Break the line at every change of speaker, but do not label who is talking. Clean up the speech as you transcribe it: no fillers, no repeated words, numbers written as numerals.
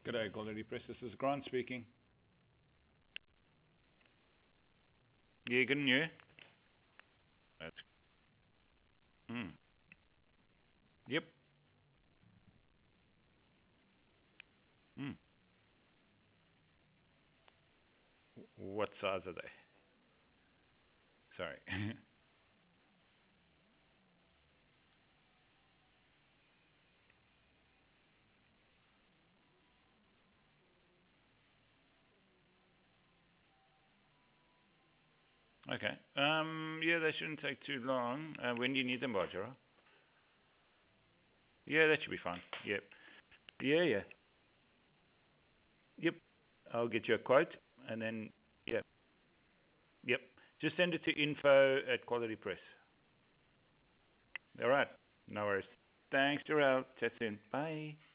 G'day, Quality Press. This is Grant speaking. Yeah, good and you? That's. Yep. Mm. What size are they? Sorry. Okay. Yeah, they shouldn't take too long. When do you need them by, Gerard? Yeah, that should be fine. Yep. Yeah, yeah. Yep. I'll get you a quote, and then, yep. Yep. Just send it to info@Quality Press. All right. No worries. Thanks, Gerald. Chat soon. Bye.